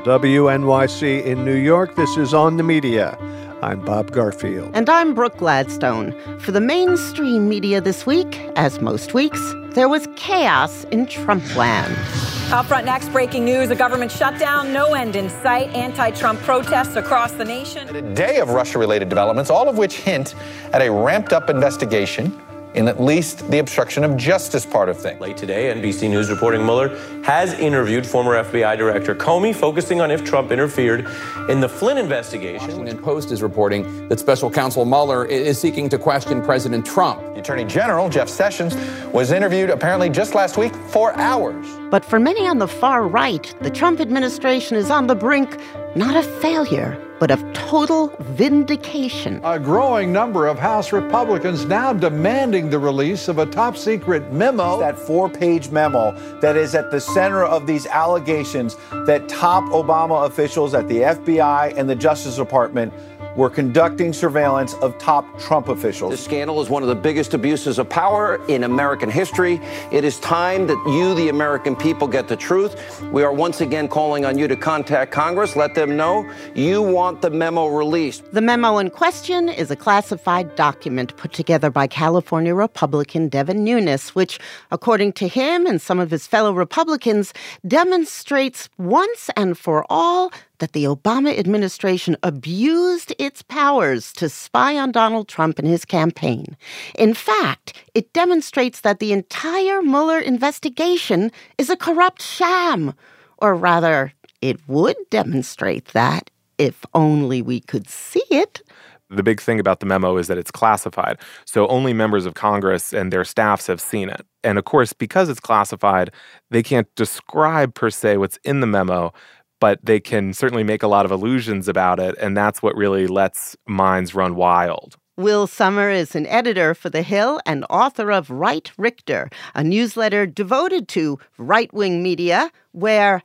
WNYC in New York, this is On the Media. I'm Bob Garfield. And I'm Brooke Gladstone. For the mainstream media this week, as most weeks, there was chaos in Trumpland. Up front next, breaking news, a government shutdown, no end in sight, anti-Trump protests across the nation. A day of Russia-related developments, all of which hint at a ramped-up investigation in at least the obstruction of justice part of things. Late today, NBC News reporting Mueller has interviewed former FBI Director Comey, focusing on if Trump interfered in the Flynn investigation. The Washington Post is reporting that Special Counsel Mueller is seeking to question President Trump. The Attorney General, Jeff Sessions, was interviewed apparently just last week for hours. But for many on the far right, the Trump administration is on the brink, not of failure, but of total vindication. A growing number of House Republicans now demanding the release of a top-secret memo. That 4-page memo that is at the center of these allegations that top Obama officials at the FBI and the Justice Department were conducting surveillance of top Trump officials. This scandal is one of the biggest abuses of power in American history. It is time that you, the American people, get the truth. We are once again calling on you to contact Congress. Let them know you want the memo released. The memo in question is a classified document put together by California Republican Devin Nunes, which, according to him and some of his fellow Republicans, demonstrates once and for all that the Obama administration abused its powers to spy on Donald Trump and his campaign. In fact, it demonstrates that the entire Mueller investigation is a corrupt sham. Or rather, it would demonstrate that if only we could see it. The big thing about the memo is that it's classified, so only members of Congress and their staffs have seen it. And of course, because it's classified, they can't describe per se what's in the memo, but they can certainly make a lot of allusions about it, and that's what really lets minds run wild. Will Sommer is an editor for The Hill and author of Right Richter, a newsletter devoted to right-wing media where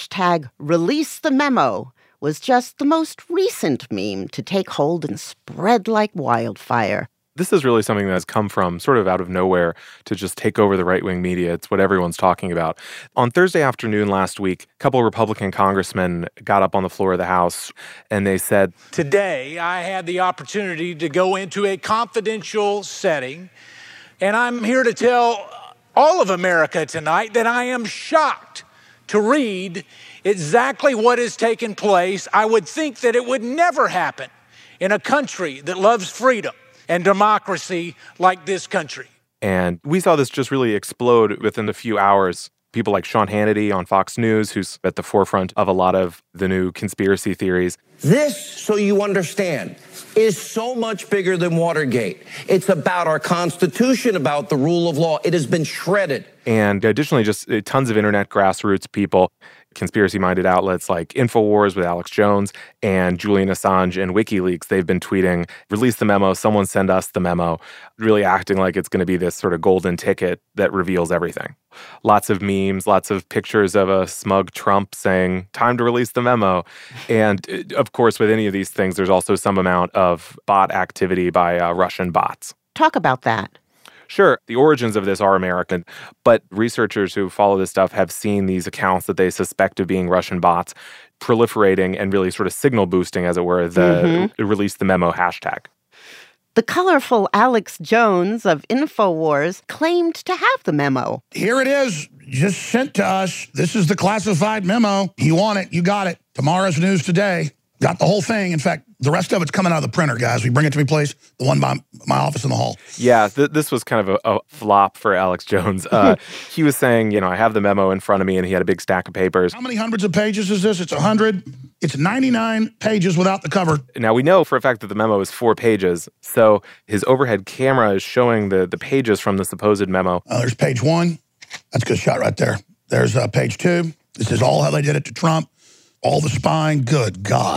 #ReleaseTheMemo was just the most recent meme to take hold and spread like wildfire. This is really something that has come from sort of out of nowhere to just take over the right-wing media. It's what everyone's talking about. On Thursday afternoon last week, a couple of Republican congressmen got up on the floor of the House and they said, "Today, I had the opportunity to go into a confidential setting, and I'm here to tell all of America tonight that I am shocked to read exactly what has taken place. I would think that it would never happen in a country that loves freedom and democracy like this country." And we saw this just really explode within a few hours. People like Sean Hannity on Fox News, who's at the forefront of a lot of the new conspiracy theories. This, so you understand, is so much bigger than Watergate. It's about our Constitution, about the rule of law. It has been shredded. And additionally, just tons of internet grassroots people, conspiracy-minded outlets like InfoWars with Alex Jones and Julian Assange and WikiLeaks. They've been tweeting, "Release the memo, someone send us the memo," really acting like it's going to be this sort of golden ticket that reveals everything. Lots of memes, lots of pictures of a smug Trump saying, "Time to release the memo." And of course, with any of these things, there's also some amount of bot activity by Russian bots. Talk about that. Sure, the origins of this are American, but researchers who follow this stuff have seen these accounts that they suspect of being Russian bots proliferating and really sort of signal boosting, as it were, the Release the Memo hashtag. The colorful Alex Jones of InfoWars claimed to have the memo. "Here it is, just sent to us. This is the classified memo. You want it, you got it. Tomorrow's news today." Got the whole thing. In fact, the rest of it's coming out of the printer, guys. We bring it to me, please. The one by my office in the hall. Yeah, this was kind of a flop for Alex Jones. He was saying, I have the memo in front of me, and he had a big stack of papers. How many hundreds of pages is this? It's 100. It's 99 pages without the cover. Now, we know for a fact that the memo is 4 pages, so his overhead camera is showing the pages from the supposed memo. There's page 1. That's a good shot right there. There's page 2. This is all how they did it to Trump. All the spying. Good God.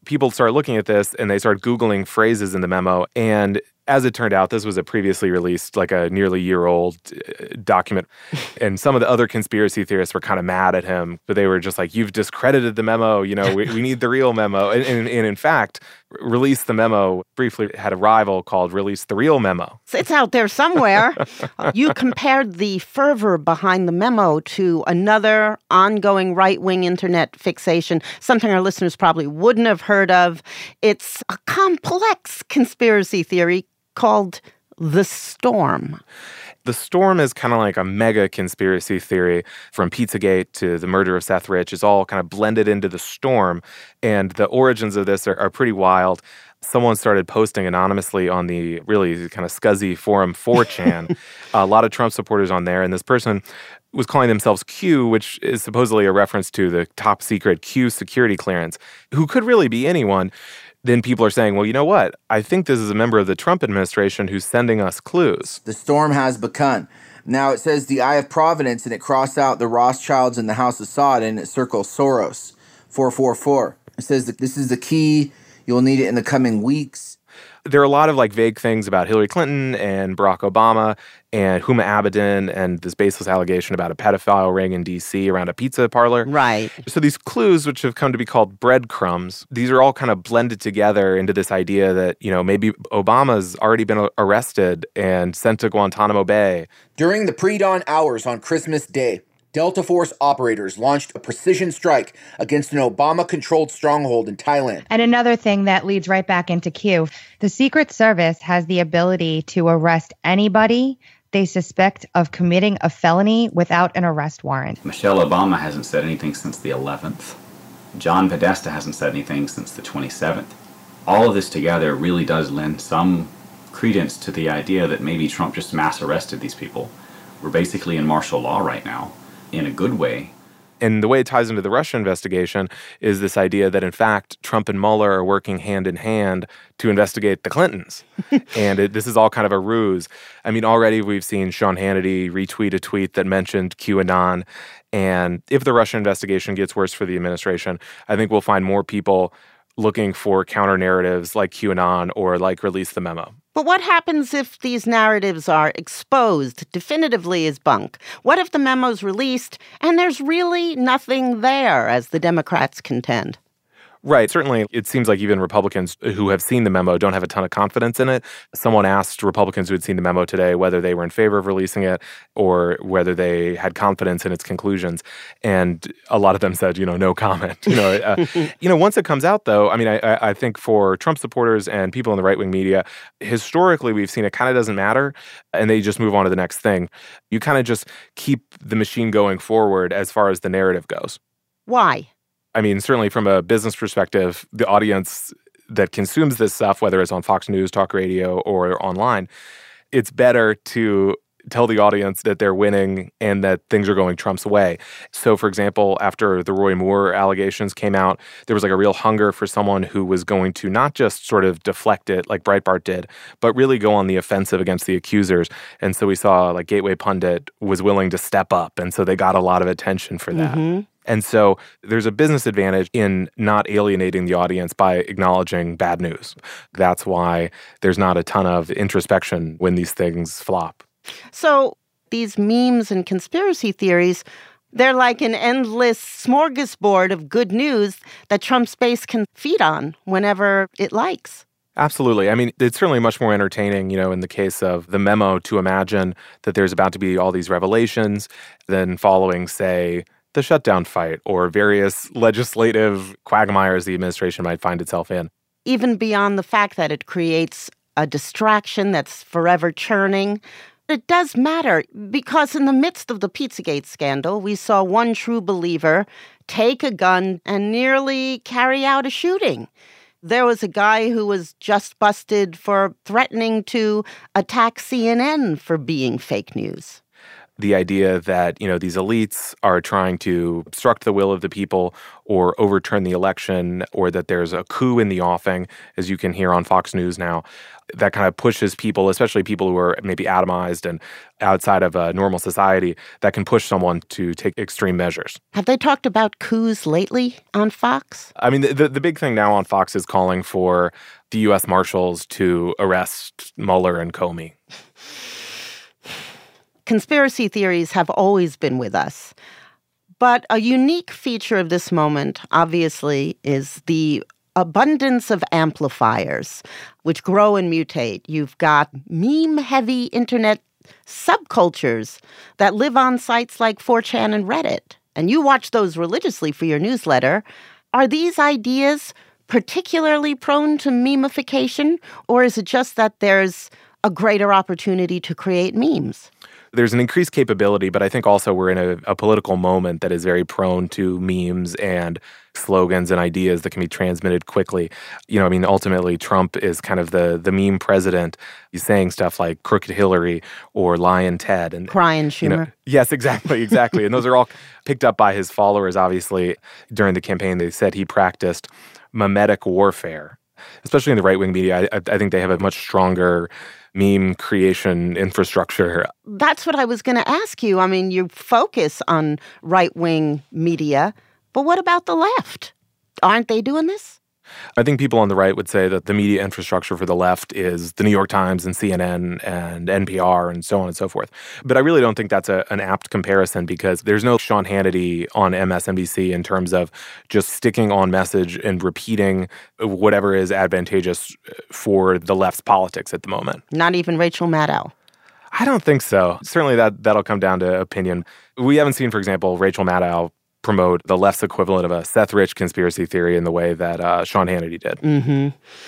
people started looking at this and they started Googling phrases in the memo. And as it turned out, this was a previously released, like a nearly year-old document. And some of the other conspiracy theorists were kind of mad at him, but they were just like, you've discredited the memo. You know, we need the real memo. And in fact, Release the Memo briefly had a rival called Release the Real Memo. It's out there somewhere. You compared the fervor behind the memo to another ongoing right-wing internet fixation, something our listeners probably wouldn't have heard of. It's a complex conspiracy theory called The Storm. The Storm is kind of like a mega conspiracy theory, from Pizzagate to the murder of Seth Rich. It's all kind of blended into The Storm. And the origins of this are pretty wild. Someone started posting anonymously on the really kind of scuzzy forum 4chan. A lot of Trump supporters on there. And this person was calling themselves Q, which is supposedly a reference to the top secret Q security clearance, who could really be anyone. Then people are saying, well, you know what? I think this is a member of the Trump administration who's sending us clues. The storm has begun. Now it says the Eye of Providence, and it crossed out the Rothschilds and the House of Saud, and it circles Soros, 444. It says that this is the key. You'll need it in the coming weeks. There are a lot of like vague things about Hillary Clinton and Barack Obama and Huma Abedin and this baseless allegation about a pedophile ring in D.C. around a pizza parlor. Right. So these clues, which have come to be called breadcrumbs, these are all kind of blended together into this idea that, you know, maybe Obama's already been arrested and sent to Guantanamo Bay. During the pre-dawn hours on Christmas Day, Delta Force operators launched a precision strike against an Obama-controlled stronghold in Thailand. And another thing that leads right back into Q, the Secret Service has the ability to arrest anybody they suspect of committing a felony without an arrest warrant. Michelle Obama hasn't said anything since the 11th. John Podesta hasn't said anything since the 27th. All of this together really does lend some credence to the idea that maybe Trump just mass arrested these people. We're basically in martial law right now. In a good way. And the way it ties into the Russia investigation is this idea that, in fact, Trump and Mueller are working hand in hand to investigate the Clintons. And this is all kind of a ruse. I mean, already we've seen Sean Hannity retweet a tweet that mentioned QAnon. And if the Russia investigation gets worse for the administration, I think we'll find more people looking for counter narratives like QAnon or like Release the Memo. But what happens if these narratives are exposed definitively as bunk? What if the memo's released and there's really nothing there, as the Democrats contend? Right. Certainly, it seems like even Republicans who have seen the memo don't have a ton of confidence in it. Someone asked Republicans who had seen the memo today whether they were in favor of releasing it or whether they had confidence in its conclusions. And a lot of them said, no comment. Once it comes out, though, I mean, I think for Trump supporters and people in the right-wing media, historically, we've seen it kind of doesn't matter, and they just move on to the next thing. You kind of just keep the machine going forward as far as the narrative goes. Why? I mean, certainly from a business perspective, the audience that consumes this stuff, whether it's on Fox News, talk radio, or online, it's better to tell the audience that they're winning and that things are going Trump's way. So, for example, after the Roy Moore allegations came out, there was like a real hunger for someone who was going to not just sort of deflect it like Breitbart did, but really go on the offensive against the accusers. And so we saw like Gateway Pundit was willing to step up. And so they got a lot of attention for that. Mm-hmm. And so there's a business advantage in not alienating the audience by acknowledging bad news. That's why there's not a ton of introspection when these things flop. So these memes and conspiracy theories, they're like an endless smorgasbord of good news that Trump's base can feed on whenever it likes. Absolutely. I mean, it's certainly much more entertaining, in the case of the memo, to imagine that there's about to be all these revelations than following, say, the shutdown fight or various legislative quagmires the administration might find itself in. Even beyond the fact that it creates a distraction that's forever churning, it does matter because in the midst of the Pizzagate scandal, we saw one true believer take a gun and nearly carry out a shooting. There was a guy who was just busted for threatening to attack CNN for being fake news. the idea that, these elites are trying to obstruct the will of the people or overturn the election, or that there's a coup in the offing, as you can hear on Fox News now, that kind of pushes people, especially people who are maybe atomized and outside of a normal society, that can push someone to take extreme measures. Have they talked about coups lately on Fox? I mean, the big thing now on Fox is calling for the U.S. Marshals to arrest Mueller and Comey. Conspiracy theories have always been with us. But a unique feature of this moment, obviously, is the abundance of amplifiers, which grow and mutate. You've got meme-heavy internet subcultures that live on sites like 4chan and Reddit. And you watch those religiously for your newsletter. Are these ideas particularly prone to memification, or is it just that there's a greater opportunity to create memes? There's an increased capability, but I think also we're in a political moment that is very prone to memes and slogans and ideas that can be transmitted quickly. Ultimately, Trump is kind of the meme president. He's saying stuff like Crooked Hillary or Lion Ted. And Crying Schumer. Yes, exactly. And those are all picked up by his followers, obviously. During the campaign, they said he practiced memetic warfare, especially in the right-wing media. I think they have a much stronger meme creation infrastructure. That's what I was going to ask you. I mean, you focus on right-wing media, but what about the left? Aren't they doing this? I think people on the right would say that the media infrastructure for the left is the New York Times and CNN and NPR and so on and so forth. But I really don't think that's an apt comparison, because there's no Sean Hannity on MSNBC in terms of just sticking on message and repeating whatever is advantageous for the left's politics at the moment. Not even Rachel Maddow. I don't think so. Certainly that'll come down to opinion. We haven't seen, for example, Rachel Maddow promote the left's equivalent of a Seth Rich conspiracy theory in the way that Sean Hannity did. Mm-hmm.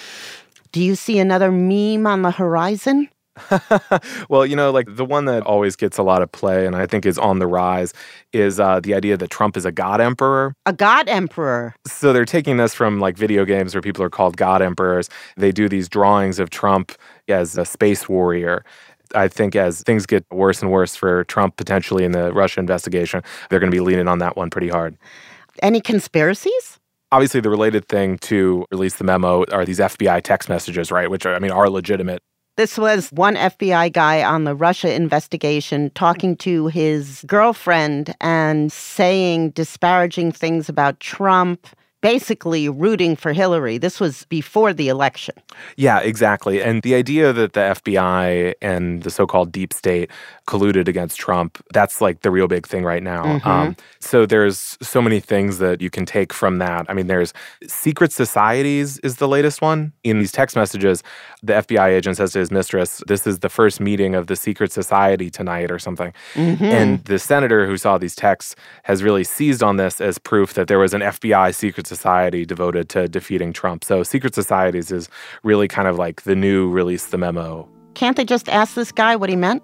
Do you see another meme on the horizon? Well, the one that always gets a lot of play and I think is on the rise is the idea that Trump is a God emperor. A God emperor. So they're taking this from video games where people are called God emperors. They do these drawings of Trump as a space warrior. I think as things get worse and worse for Trump, potentially in the Russia investigation, they're going to be leaning on that one pretty hard. Any conspiracies? Obviously, the related thing to release the memo are these FBI text messages, right, which are legitimate. This was one FBI guy on the Russia investigation talking to his girlfriend and saying disparaging things about Trump, basically rooting for Hillary. This was before the election. Yeah, exactly. And the idea that the FBI and the so-called deep state colluded against Trump, that's the real big thing right now. Mm-hmm. So there's so many things that you can take from that. I mean, there's secret societies is the latest one. In these text messages, the FBI agent says to his mistress, "This is the first meeting of the secret society tonight," or something. Mm-hmm. And the senator who saw these texts has really seized on this as proof that there was an FBI secret society devoted to defeating Trump. So secret societies is really kind of like the new release the memo. Can't they just ask this guy what he meant?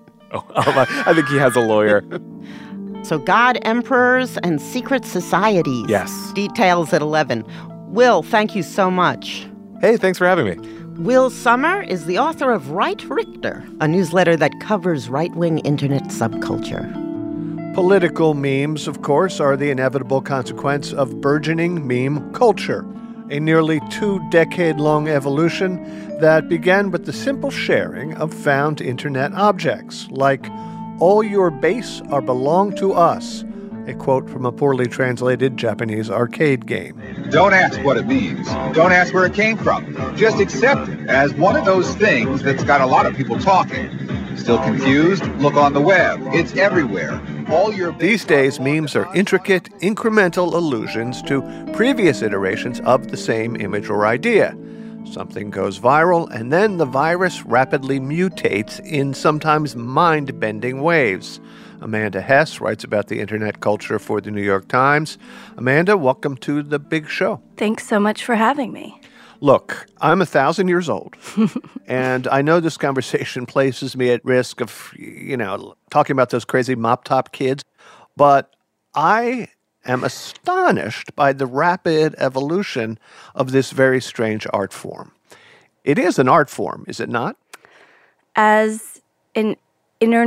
I think he has a lawyer. So God emperors and secret societies. Yes. Details at 11. Will, thank you so much. Hey, thanks for having me. Will Sommer is the author of Right Richter, a newsletter that covers right-wing internet subculture. Political memes, of course, are the inevitable consequence of burgeoning meme culture, a nearly 2-decade-long evolution that began with the simple sharing of found internet objects, like, "All your base are belong to us," a quote from a poorly translated Japanese arcade game. Don't ask what it means. Don't ask where it came from. Just accept it as one of those things that's got a lot of people talking. Still confused? Look on the web. It's everywhere. These days, memes are intricate, incremental allusions to previous iterations of the same image or idea. Something goes viral, and then the virus rapidly mutates in sometimes mind-bending ways. Amanda Hess writes about the internet culture for the New York Times. Amanda, welcome to the big show. Thanks so much for having me. Look, I'm 1,000 years old, and I know this conversation places me at risk of, talking about those crazy mop-top kids, but I am astonished by the rapid evolution of this very strange art form. It is an art form, is it not? As an internet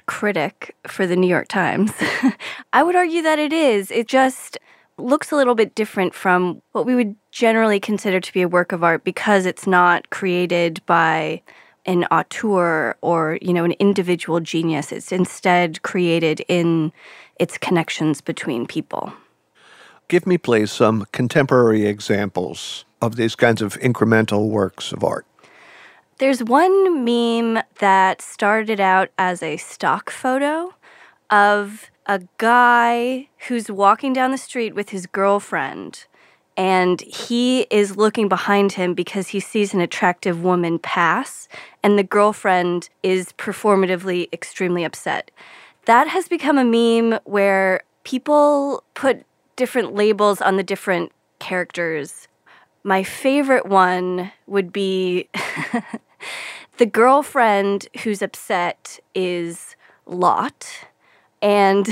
critic for the New York Times. I would argue that it is. It just looks a little bit different from what we would generally consider to be a work of art because it's not created by an auteur or, an individual genius. It's instead created in its connections between people. Give me, please, some contemporary examples of these kinds of incremental works of art. There's one meme that started out as a stock photo of a guy who's walking down the street with his girlfriend, and he is looking behind him because he sees an attractive woman pass, and the girlfriend is performatively extremely upset. That has become a meme where people put different labels on the different characters. My favorite one would be the girlfriend who's upset is Lot, and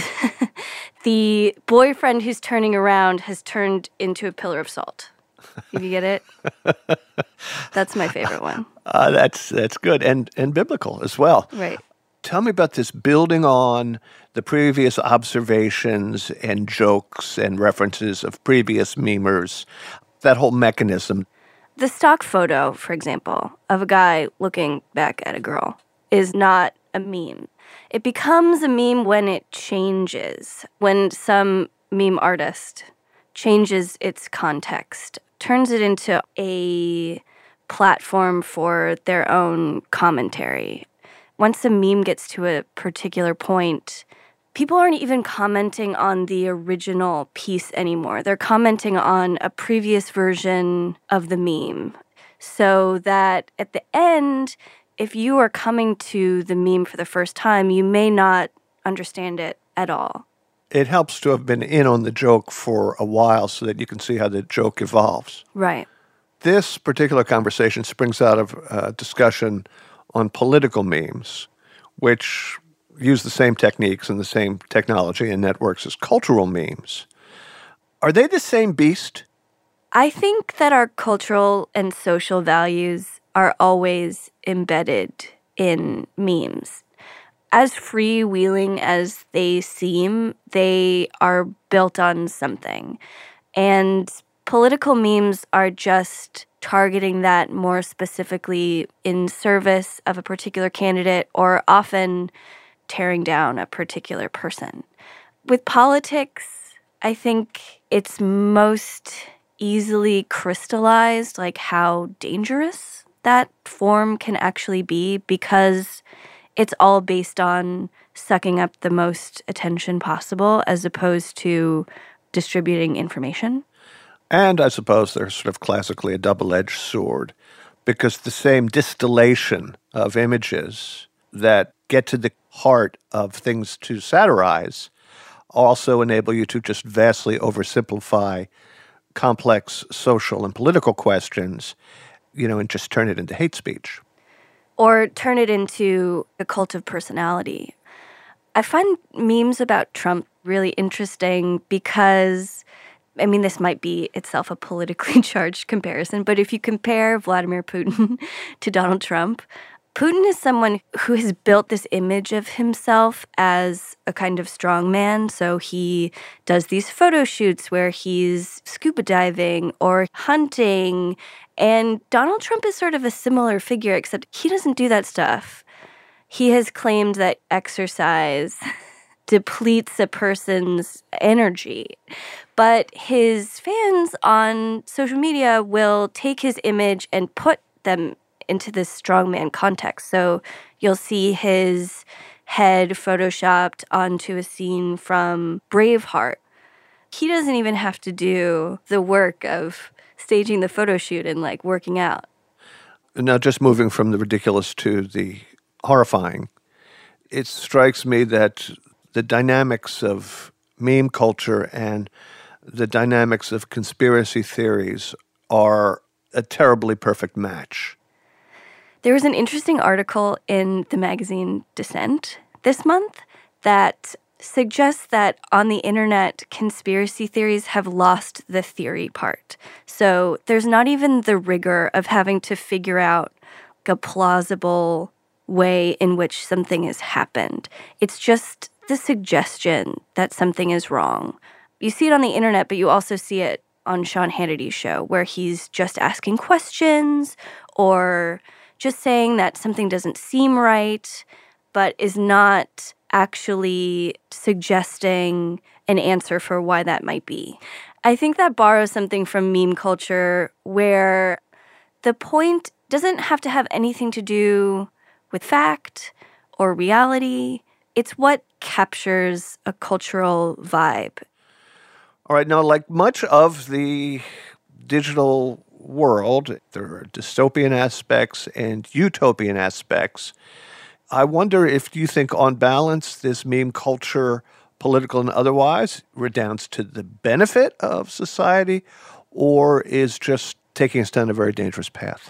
the boyfriend who's turning around has turned into a pillar of salt. Did you get it? That's my favorite one. That's good and biblical as well. Right. Tell me about this building on the previous observations and jokes and references of previous memers, that whole mechanism. The stock photo, for example, of a guy looking back at a girl is not a meme. It becomes a meme when it changes, when some meme artist changes its context, turns it into a platform for their own commentary. Once a meme gets to a particular point, people aren't even commenting on the original piece anymore. They're commenting on a previous version of the meme. So that at the end, if you are coming to the meme for the first time, you may not understand it at all. It helps to have been in on the joke for a while so that you can see how the joke evolves. Right. This particular conversation springs out of a discussion on political memes, which use the same techniques and the same technology and networks as cultural memes. Are they the same beast? I think that our cultural and social values are always embedded in memes. As freewheeling as they seem, they are built on something. And political memes are just targeting that more specifically in service of a particular candidate or often tearing down a particular person. With politics, I think it's most easily crystallized, like how dangerous that form can actually be because it's all based on sucking up the most attention possible as opposed to distributing information. And I suppose they're sort of classically a double-edged sword because the same distillation of images that get to the heart of things to satirize also enable you to just vastly oversimplify complex social and political questions, and just turn it into hate speech. Or turn it into a cult of personality. I find memes about Trump really interesting because, this might be itself a politically charged comparison, but if you compare Vladimir Putin to Donald Trump, Putin is someone who has built this image of himself as a kind of strongman. So he does these photo shoots where he's scuba diving or hunting. And Donald Trump is sort of a similar figure, except he doesn't do that stuff. He has claimed that exercise depletes a person's energy. But his fans on social media will take his image and put them into this strongman context. So you'll see his head photoshopped onto a scene from Braveheart. He doesn't even have to do the work of staging the photo shoot and working out. Now, just moving from the ridiculous to the horrifying, it strikes me that the dynamics of meme culture and the dynamics of conspiracy theories are a terribly perfect match. There was an interesting article in the magazine Dissent this month that suggests that on the internet, conspiracy theories have lost the theory part. So there's not even the rigor of having to figure out a plausible way in which something has happened. It's just the suggestion that something is wrong. You see it on the internet, but you also see it on Sean Hannity's show, where he's just asking questions or just saying that something doesn't seem right, but is not actually suggesting an answer for why that might be. I think that borrows something from meme culture, where the point doesn't have to have anything to do with fact or reality. It's what captures a cultural vibe. All right, now, like much of the digital world, there are dystopian aspects and utopian aspects. I wonder if you think, on balance, this meme culture, political and otherwise, redounds to the benefit of society, or is just taking us down a very dangerous path?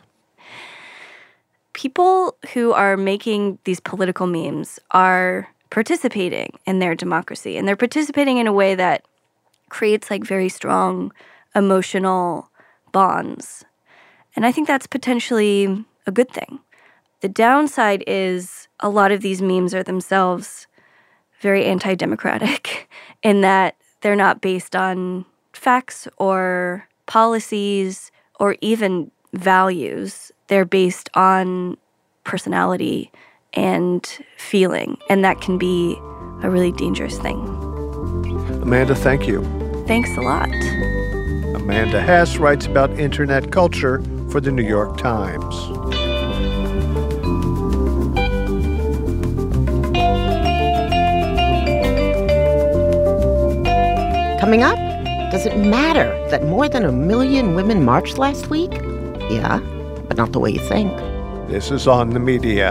People who are making these political memes are participating in their democracy, and they're participating in a way that creates like very strong emotional bonds. And I think that's potentially a good thing. The downside is a lot of these memes are themselves very anti-democratic in that they're not based on facts or policies or even values. They're based on personality and feeling, and that can be a really dangerous thing. Amanda, thank you. Thanks a lot. Amanda Hess writes about internet culture for the New York Times. Coming up, does it matter that more than 1 million women marched last week? Yeah, but not the way you think. This is On the Media.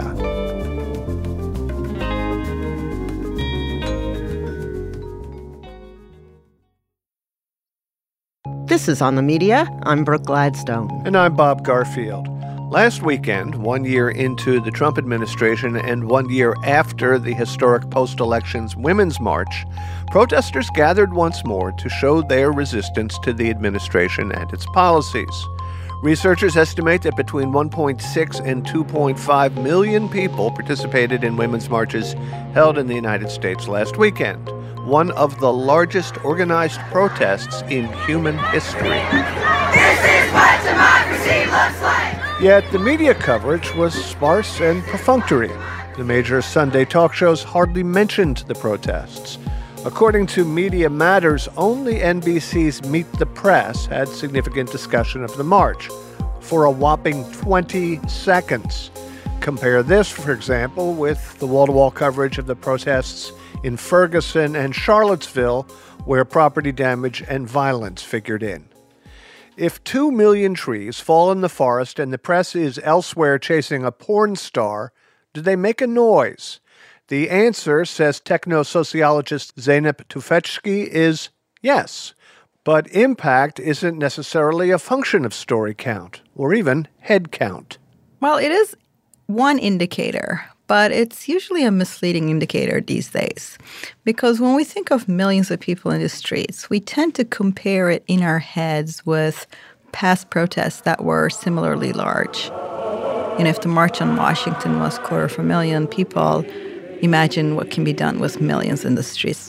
This is On the Media. I'm Brooke Gladstone. And I'm Bob Garfield. Last weekend, 1 year into the Trump administration and 1 year after the historic post-elections Women's March, protesters gathered once more to show their resistance to the administration and its policies. Researchers estimate that between 1.6 and 2.5 million people participated in women's marches held in the United States last weekend, one of the largest organized protests in human history. This is what democracy looks like! Yet the media coverage was sparse and perfunctory. The major Sunday talk shows hardly mentioned the protests. According to Media Matters, only NBC's Meet the Press had significant discussion of the march for a whopping 20 seconds. Compare this, for example, with the wall-to-wall coverage of the protests in Ferguson and Charlottesville, where property damage and violence figured in. If 2 million trees fall in the forest and the press is elsewhere chasing a porn star, do they make a noise? The answer, says techno-sociologist Zeynep Tufekci, is yes. But impact isn't necessarily a function of story count or even head count. Well, it is one indicator, but it's usually a misleading indicator these days. Because when we think of millions of people in the streets, we tend to compare it in our heads with past protests that were similarly large. And if the March on Washington was 250,000 people, imagine what can be done with millions in the streets.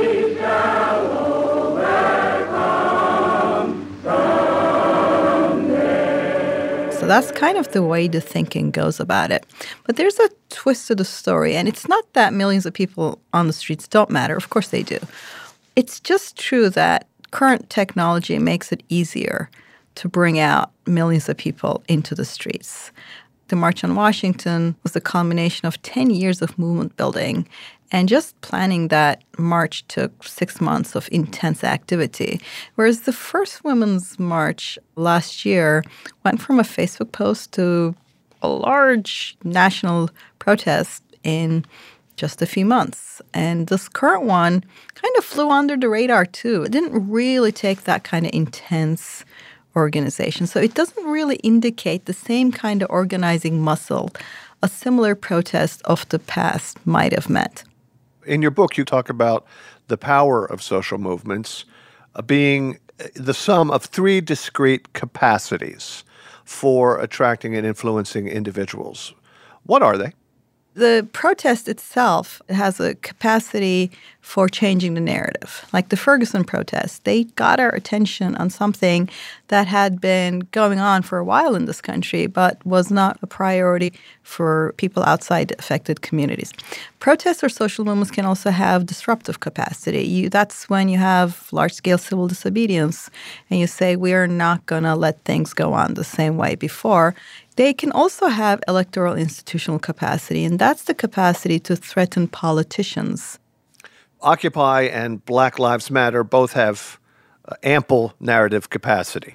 So that's kind of the way the thinking goes about it. But there's a twist to the story, and it's not that millions of people on the streets don't matter. Of course they do. It's just true that current technology makes it easier to bring out millions of people into the streets. The March on Washington was the culmination of 10 years of movement building, and just planning that march took 6 months of intense activity. Whereas the first Women's March last year went from a Facebook post to a large national protest in just a few months. And this current one kind of flew under the radar too. It didn't really take that kind of intense organization. So it doesn't really indicate the same kind of organizing muscle a similar protest of the past might have meant. In your book, you talk about the power of social movements being the sum of 3 discrete capacities for attracting and influencing individuals. What are they? The protest itself has a capacity for changing the narrative. Like the Ferguson protests, they got our attention on something that had been going on for a while in this country, but was not a priority for people outside the affected communities. Protests or social movements can also have disruptive capacity. That's when you have large-scale civil disobedience and you say, we are not going to let things go on the same way before. They can also have electoral institutional capacity, and that's the capacity to threaten politicians. Occupy and Black Lives Matter both have ample narrative capacity.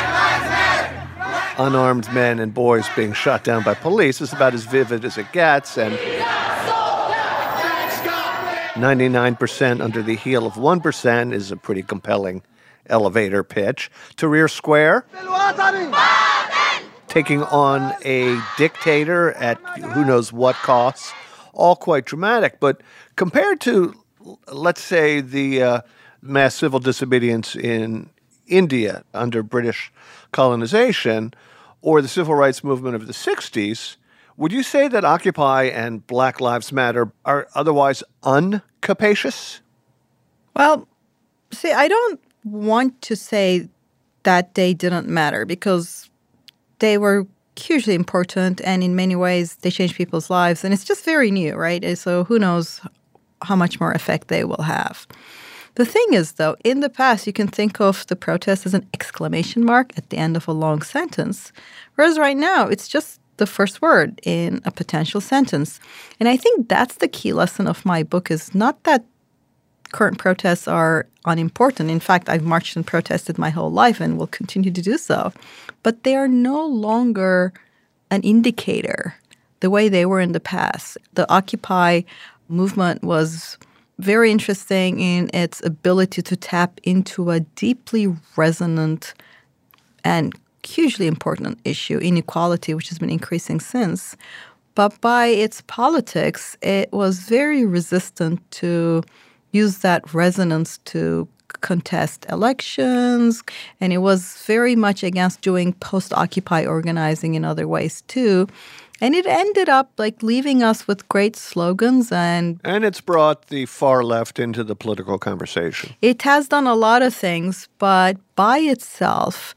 Unarmed men and boys being shot down by police is about as vivid as it gets, and 99% under the heel of 1% is a pretty compelling elevator pitch. Tahrir Square, taking on a dictator at who knows what costs, all quite dramatic. But compared to, let's say, the mass civil disobedience in India under British colonization or the civil rights movement of the 60s, would you say that Occupy and Black Lives Matter are otherwise uncapacious? Well, see, I don't want to say that they didn't matter because they were hugely important, and in many ways, they changed people's lives. And it's just very new, right? So who knows how much more effect they will have. The thing is, though, in the past, you can think of the protest as an exclamation mark at the end of a long sentence, whereas right now, it's just the first word in a potential sentence. And I think that's the key lesson of my book, is not that current protests are unimportant. In fact, I've marched and protested my whole life and will continue to do so. But they are no longer an indicator the way they were in the past. The Occupy movement was very interesting in its ability to tap into a deeply resonant and hugely important issue, inequality, which has been increasing since. But by its politics, it was very resistant to use that resonance to contest elections, and it was very much against doing post-Occupy organizing in other ways too. And it ended up like leaving us with great slogans, and it's brought the far left into the political conversation. It has done a lot of things, but by itself,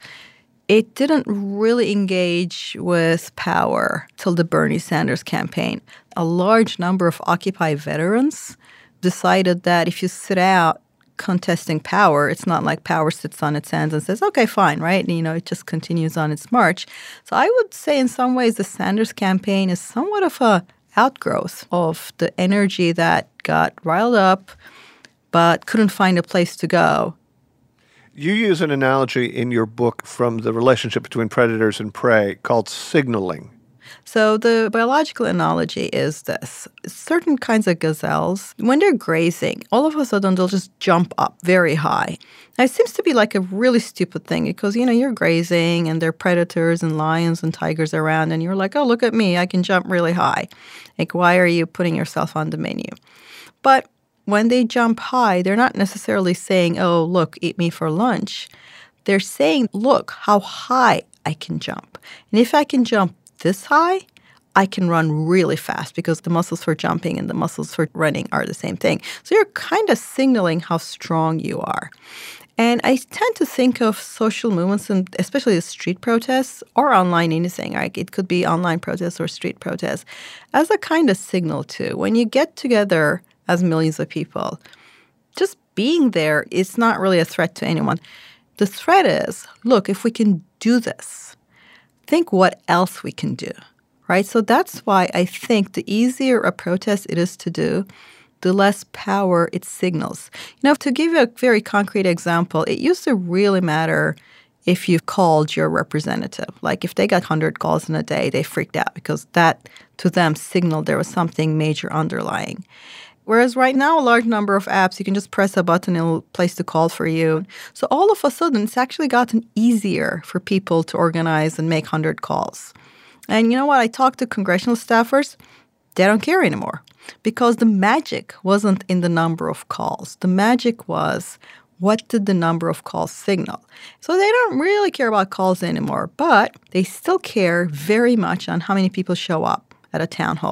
it didn't really engage with power till the Bernie Sanders campaign. A large number of Occupy veterans decided that if you sit out contesting power, it's not like power sits on its hands and says, okay, fine, right? And, it just continues on its march. So I would say in some ways the Sanders campaign is somewhat of a outgrowth of the energy that got riled up but couldn't find a place to go. You use an analogy in your book from the relationship between predators and prey called signaling. So the biological analogy is this. Certain kinds of gazelles, when they're grazing, all of a sudden they'll just jump up very high. Now, it seems to be like a really stupid thing because, you're grazing and there are predators and lions and tigers around and you're like, oh, look at me, I can jump really high. Like, why are you putting yourself on the menu? But when they jump high, they're not necessarily saying, oh, look, eat me for lunch. They're saying, look how high I can jump. And if I can jump this high, I can run really fast because the muscles for jumping and the muscles for running are the same thing. So you're kind of signaling how strong you are. And I tend to think of social movements, and especially the street protests or online anything, like it could be online protests or street protests, as a kind of signal too. When you get together as millions of people, just being there is not really a threat to anyone. The threat is, look, if we can do this, think what else we can do, right? So that's why I think the easier a protest it is to do, the less power it signals. To give you a very concrete example, it used to really matter if you called your representative. Like if they got 100 calls in a day, they freaked out because that to them signaled there was something major underlying. Whereas right now, a large number of apps, you can just press a button, it'll place the call for you. So all of a sudden, it's actually gotten easier for people to organize and make 100 calls. And you know what? I talked to congressional staffers. They don't care anymore because the magic wasn't in the number of calls. The magic was, what did the number of calls signal? So they don't really care about calls anymore, but they still care very much on how many people show up at a town hall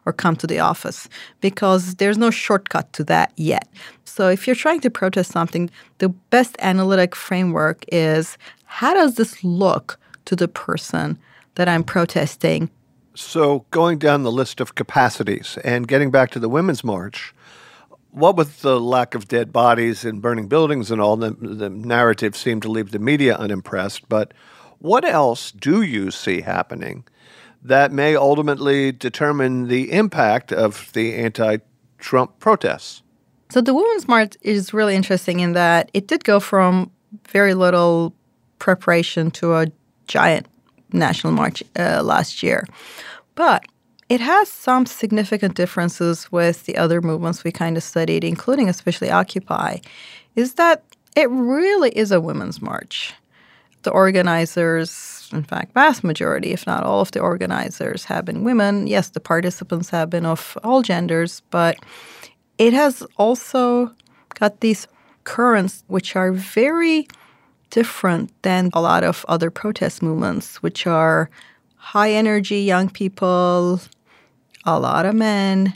or come to the office, because there's no shortcut to that yet. So if you're trying to protest something, the best analytic framework is, how does this look to the person that I'm protesting? So going down the list of capacities and getting back to the Women's March, what with the lack of dead bodies and burning buildings and all, the narrative seemed to leave the media unimpressed. But what else do you see happening that may ultimately determine the impact of the anti-Trump protests? So the Women's March is really interesting in that it did go from very little preparation to a giant national march last year. But it has some significant differences with the other movements we kind of studied, including especially Occupy, is that it really is a women's march. The organizers, in fact, vast majority, if not all of the organizers have been women. Yes, the participants have been of all genders, but it has also got these currents which are very different than a lot of other protest movements, which are high energy young people, a lot of men,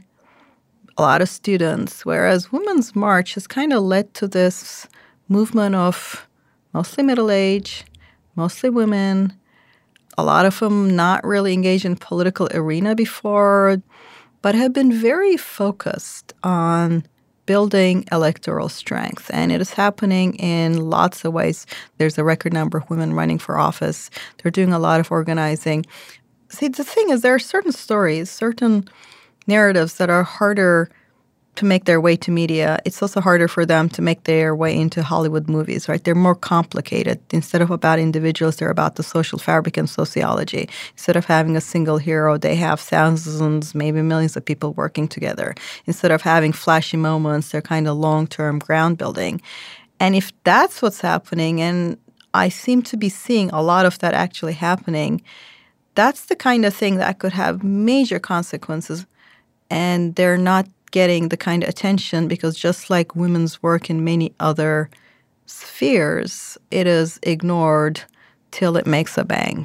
a lot of students, whereas Women's March has kind of led to this movement of mostly middle-aged, mostly women, a lot of them not really engaged in political arena before, but have been very focused on building electoral strength. And it is happening in lots of ways. There's a record number of women running for office. They're doing a lot of organizing. See, the thing is, there are certain stories, certain narratives that are harder to make their way to media. It's also harder for them to make their way into Hollywood movies, right? They're more complicated. Instead of about individuals, they're about the social fabric and sociology. Instead of having a single hero, they have thousands, maybe millions of people working together. Instead of having flashy moments, they're kind of long-term ground building. And if that's what's happening, and I seem to be seeing a lot of that actually happening, that's the kind of thing that could have major consequences. And they're not getting the kind of attention because just like women's work in many other spheres, it is ignored till it makes a bang.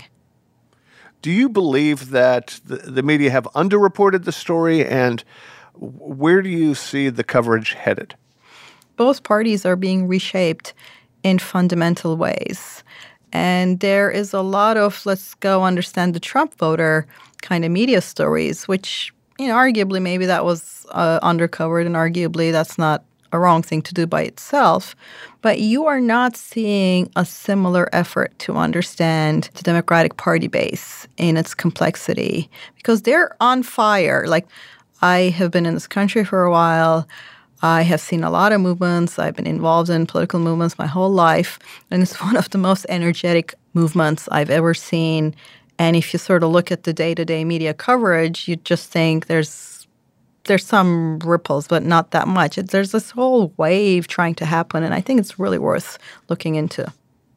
Do you believe that the media have underreported the story, and where do you see the coverage headed? Both parties are being reshaped in fundamental ways. And there is a lot of, let's go understand the Trump voter kind of media stories, which, arguably maybe that was undercovered, and arguably that's not a wrong thing to do by itself. But you are not seeing a similar effort to understand the Democratic Party base in its complexity because they're on fire. Like, I have been in this country for a while. I have seen a lot of movements. I've been involved in political movements my whole life. And it's one of the most energetic movements I've ever seen. And if you sort of look at the day-to-day media coverage, you just think there's some ripples, but not that much. There's this whole wave trying to happen, and I think it's really worth looking into.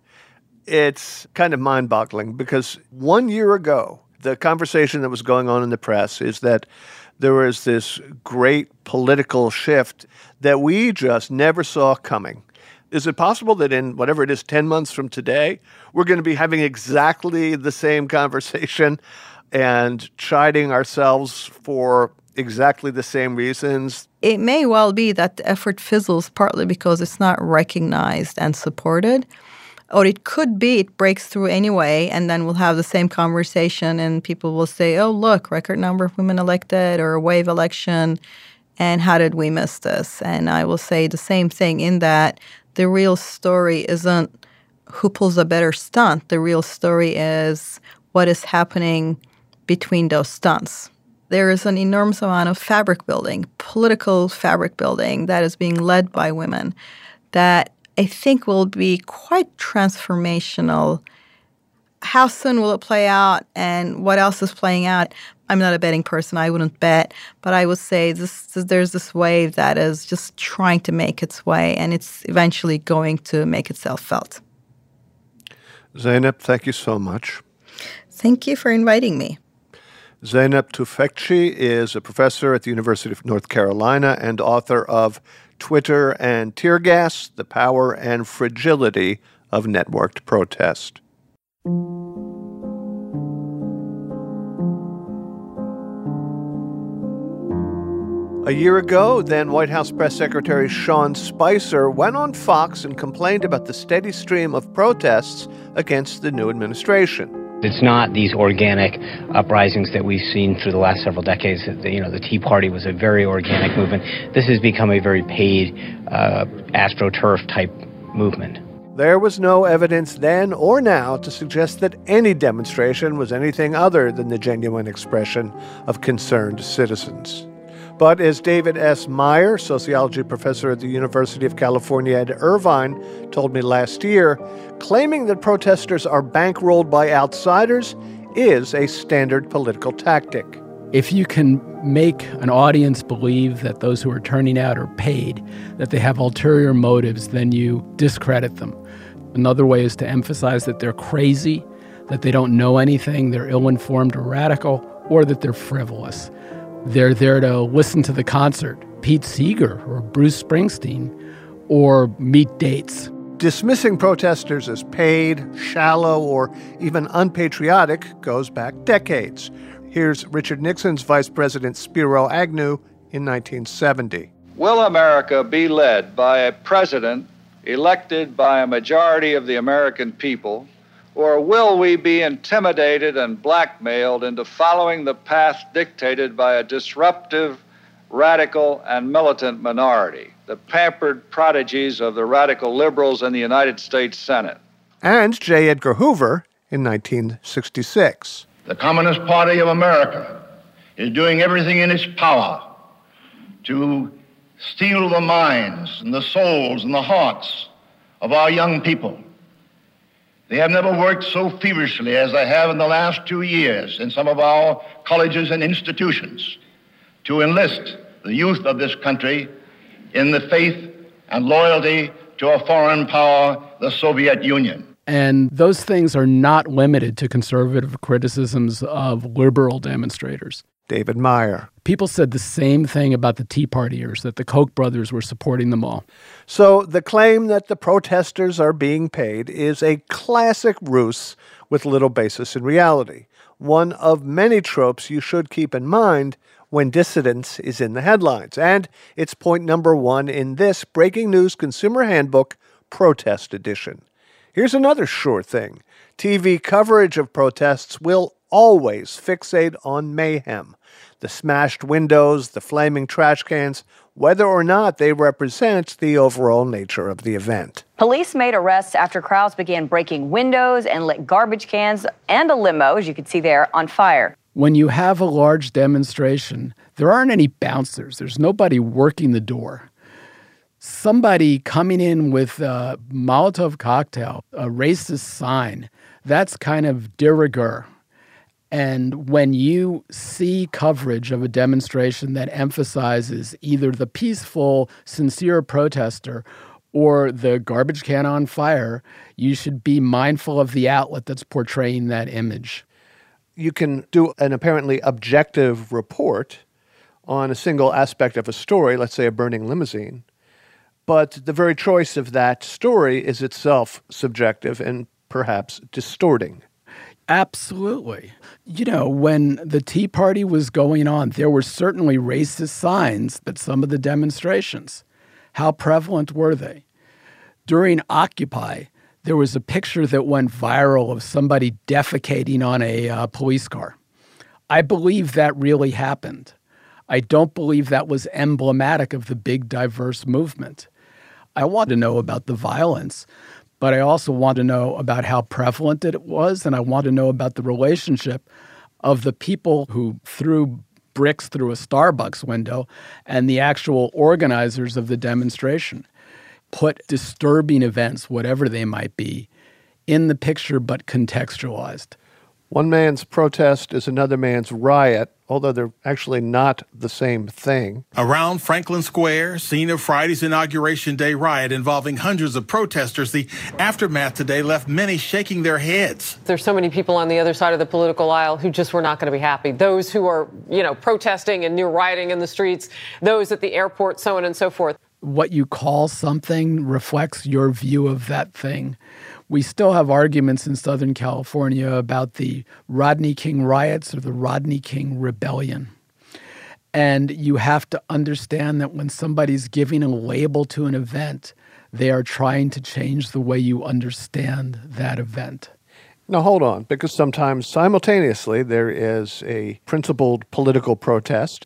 It's kind of mind-boggling because 1 year ago, the conversation that was going on in the press is that there was this great political shift that we just never saw coming. Is it possible that in whatever it is, 10 months from today, we're going to be having exactly the same conversation and chiding ourselves for exactly the same reasons? It may well be that the effort fizzles partly because it's not recognized and supported. Or it could be it breaks through anyway, and then we'll have the same conversation and people will say, oh, look, record number of women elected or a wave election, and how did we miss this? And I will say the same thing in that the real story isn't who pulls a better stunt. The real story is what is happening between those stunts. There is an enormous amount of fabric building, political fabric building that is being led by women that I think will be quite transformational. How soon will it play out and what else is playing out? I'm not a betting person. I wouldn't bet. But I would say there's this wave that is just trying to make its way, and it's eventually going to make itself felt. Zeynep, thank you so much. Thank you for inviting me. Zeynep Tufekci is a professor at the University of North Carolina and author of Twitter and Tear Gas, The Power and Fragility of Networked Protest. A year ago, then White House Press Secretary Sean Spicer went on Fox and complained about the steady stream of protests against the new administration. It's not these organic uprisings that we've seen through the last several decades. The Tea Party was a very organic movement. This has become a very paid, AstroTurf type movement. There was no evidence then or now to suggest that any demonstration was anything other than the genuine expression of concerned citizens. But as David S. Meyer, sociology professor at the University of California at Irvine, told me last year, claiming that protesters are bankrolled by outsiders is a standard political tactic. If you can make an audience believe that those who are turning out are paid, that they have ulterior motives, then you discredit them. Another way is to emphasize that they're crazy, that they don't know anything, they're ill-informed or radical, or that they're frivolous. They're there to listen to the concert, Pete Seeger or Bruce Springsteen, or meet dates. Dismissing protesters as paid, shallow, or even unpatriotic goes back decades. Here's Richard Nixon's Vice President Spiro Agnew in 1970. Will America be led by a president elected by a majority of the American people, or will we be intimidated and blackmailed into following the path dictated by a disruptive, radical, and militant minority, the pampered prodigies of the radical liberals in the United States Senate? And J. Edgar Hoover in 1966. The Communist Party of America is doing everything in its power to steal the minds and the souls and the hearts of our young people. They have never worked so feverishly as they have in the last 2 years in some of our colleges and institutions to enlist the youth of this country in the faith and loyalty to a foreign power, the Soviet Union. And those things are not limited to conservative criticisms of liberal demonstrators. David Meyer. People said the same thing about the Tea Partiers, that the Koch brothers were supporting them all. So the claim that the protesters are being paid is a classic ruse with little basis in reality. One of many tropes you should keep in mind when dissidence is in the headlines. And it's point number 1 in this Breaking News Consumer Handbook Protest Edition. Here's another sure thing. TV coverage of protests will always fixate on mayhem. The smashed windows, the flaming trash cans, whether or not they represent the overall nature of the event. Police made arrests after crowds began breaking windows and lit garbage cans and a limo, as you can see there, on fire. When you have a large demonstration, there aren't any bouncers. There's nobody working the door. Somebody coming in with a Molotov cocktail, a racist sign, that's kind of de rigueur. And when you see coverage of a demonstration that emphasizes either the peaceful, sincere protester or the garbage can on fire, you should be mindful of the outlet that's portraying that image. You can do an apparently objective report on a single aspect of a story, let's say a burning limousine, but the very choice of that story is itself subjective and perhaps distorting. Absolutely. You know, when the Tea Party was going on, there were certainly racist signs at some of the demonstrations. How prevalent were they? During Occupy, there was a picture that went viral of somebody defecating on a police car. I believe that really happened. I don't believe that was emblematic of the big, diverse movement. I want to know about the violence, but I also want to know about how prevalent it was, and I want to know about the relationship of the people who threw bricks through a Starbucks window and the actual organizers of the demonstration. Put disturbing events, whatever they might be, in the picture but contextualized. One man's protest is another man's riot, although they're actually not the same thing. Around Franklin Square, scene of Friday's Inauguration Day riot involving hundreds of protesters, the aftermath today left many shaking their heads. There's so many people on the other side of the political aisle who just were not going to be happy. Those who are, protesting and near rioting in the streets, those at the airport, so on and so forth. What you call something reflects your view of that thing. We still have arguments in Southern California about the Rodney King riots or the Rodney King rebellion. And you have to understand that when somebody's giving a label to an event, they are trying to change the way you understand that event. Now, hold on, because sometimes simultaneously there is a principled political protest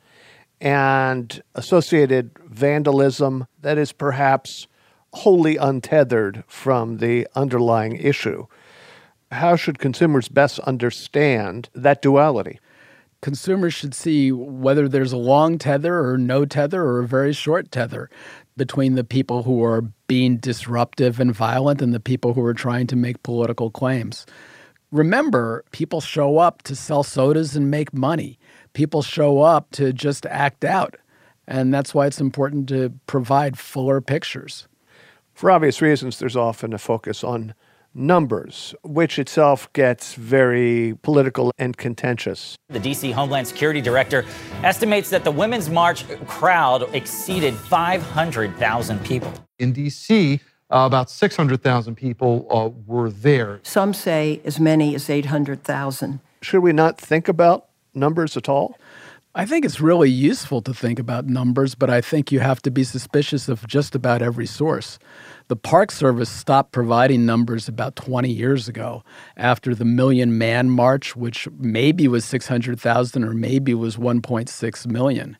and associated vandalism that is perhaps wholly untethered from the underlying issue. How should consumers best understand that duality? Consumers should see whether there's a long tether or no tether or a very short tether between the people who are being disruptive and violent and the people who are trying to make political claims. Remember, people show up to sell sodas and make money. People show up to just act out. And that's why it's important to provide fuller pictures. For obvious reasons, there's often a focus on numbers, which itself gets very political and contentious. The D.C. Homeland Security Director estimates that the Women's March crowd exceeded 500,000 people. In D.C., about 600,000 people were there. Some say as many as 800,000. Should we not think about numbers at all? I think it's really useful to think about numbers, but I think you have to be suspicious of just about every source. The Park Service stopped providing numbers about 20 years ago after the Million Man March, which maybe was 600,000 or maybe was 1.6 million.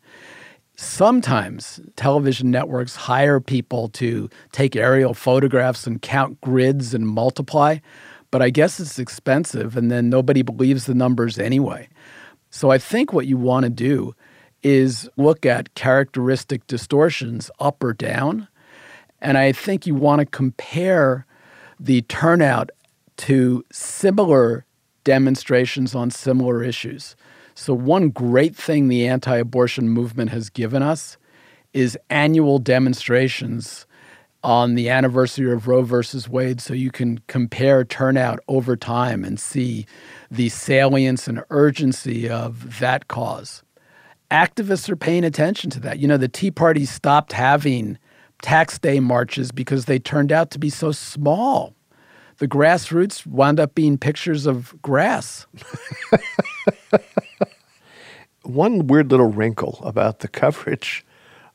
Sometimes television networks hire people to take aerial photographs and count grids and multiply, but I guess it's expensive and then nobody believes the numbers anyway. So I think what you want to do is look at characteristic distortions up or down, and I think you want to compare the turnout to similar demonstrations on similar issues. So one great thing the anti-abortion movement has given us is annual demonstrations on the anniversary of Roe versus Wade, so you can compare turnout over time and see the salience and urgency of that cause. Activists are paying attention to that. You know, the Tea Party stopped having tax day marches because they turned out to be so small. The grassroots wound up being pictures of grass. One weird little wrinkle about the coverage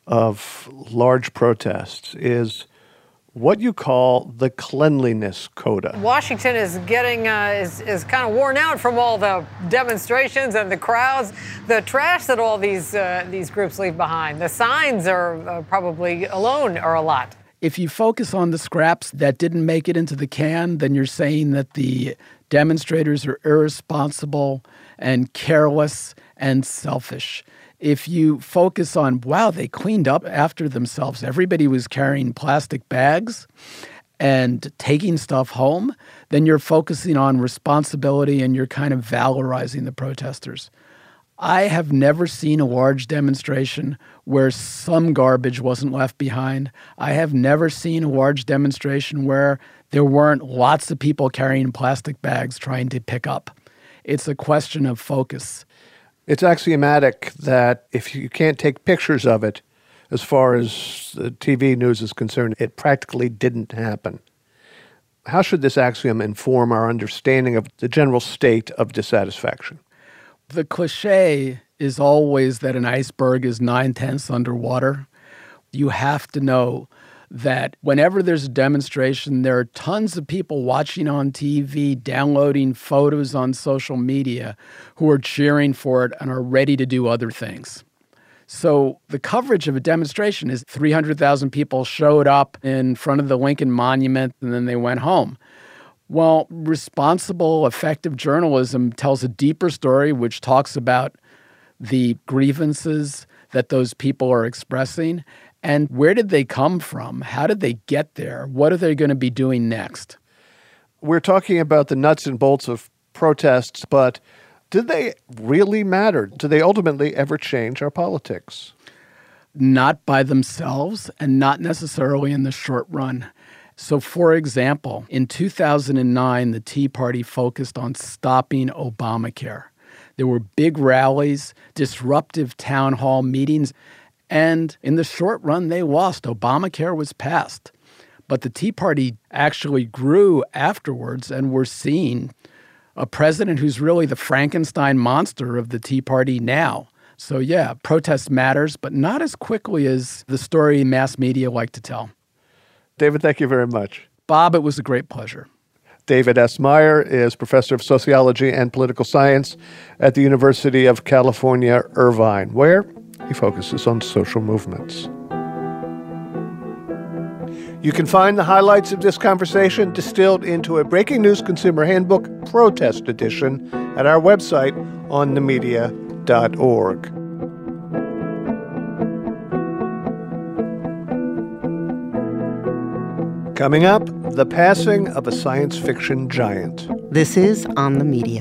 of large protests is what you call the cleanliness quota. Washington is getting is kind of worn out from all the demonstrations and the crowds, the trash that all these groups leave behind. The signs are probably alone are a lot. If you focus on the scraps that didn't make it into the can, then you're saying that the demonstrators are irresponsible and careless and selfish. If you focus on, wow, they cleaned up after themselves, everybody was carrying plastic bags and taking stuff home, then you're focusing on responsibility and you're kind of valorizing the protesters. I have never seen a large demonstration where some garbage wasn't left behind. I have never seen a large demonstration where there weren't lots of people carrying plastic bags trying to pick up. It's a question of focus. It's axiomatic that if you can't take pictures of it, as far as the TV news is concerned, it practically didn't happen. How should this axiom inform our understanding of the general state of dissatisfaction? The cliche is always that an iceberg is 9/10 underwater. You have to know that whenever there's a demonstration, there are tons of people watching on TV, downloading photos on social media who are cheering for it and are ready to do other things. So the coverage of a demonstration is 300,000 people showed up in front of the Lincoln Monument and then they went home. Well, responsible, effective journalism tells a deeper story which talks about the grievances that those people are expressing and where did they come from? How did they get there? What are they going to be doing next? We're talking about the nuts and bolts of protests, but did they really matter? Do they ultimately ever change our politics? Not by themselves and not necessarily in the short run. So, for example, in 2009, the Tea Party focused on stopping Obamacare. There were big rallies, disruptive town hall meetings, and in the short run, they lost. Obamacare was passed. But the Tea Party actually grew afterwards, and we're seeing a president who's really the Frankenstein monster of the Tea Party now. So yeah, protest matters, but not as quickly as the story mass media like to tell. David, thank you very much. Bob, it was a great pleasure. David S. Meyer is professor of sociology and political science at the University of California, Irvine, where he focuses on social movements. You can find the highlights of this conversation distilled into a Breaking News Consumer Handbook Protest Edition at our website, onthemedia.org. Coming up, the passing of a science fiction giant. This is On the Media.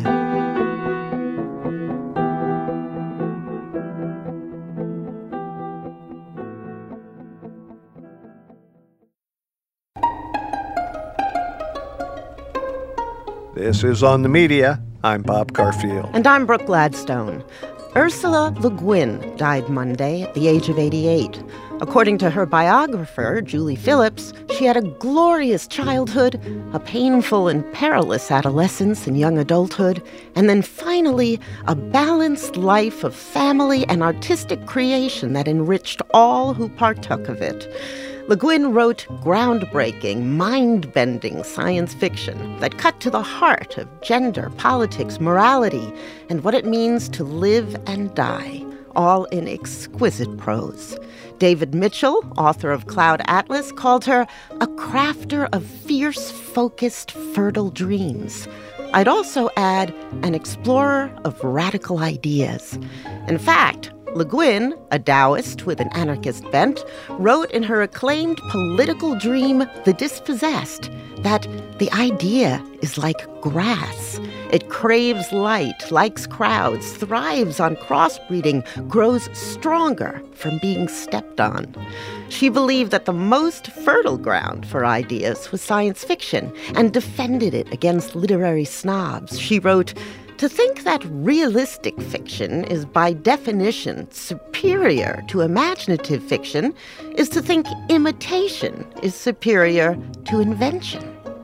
This is On the Media. I'm Bob Garfield. And I'm Brooke Gladstone. Ursula Le Guin died Monday at the age of 88. According to her biographer, Julie Phillips, she had a glorious childhood, a painful and perilous adolescence and young adulthood, and then finally a balanced life of family and artistic creation that enriched all who partook of it. Le Guin wrote groundbreaking, mind-bending science fiction that cut to the heart of gender, politics, morality, and what it means to live and die, all in exquisite prose. David Mitchell, author of Cloud Atlas, called her a crafter of fierce, focused, fertile dreams. I'd also add an explorer of radical ideas. In fact, Le Guin, a Taoist with an anarchist bent, wrote in her acclaimed political dream, The Dispossessed, that the idea is like grass. It craves light, likes crowds, thrives on crossbreeding, grows stronger from being stepped on. She believed that the most fertile ground for ideas was science fiction and defended it against literary snobs. She wrote, "To think that realistic fiction is by definition superior to imaginative fiction is to think imitation is superior to invention."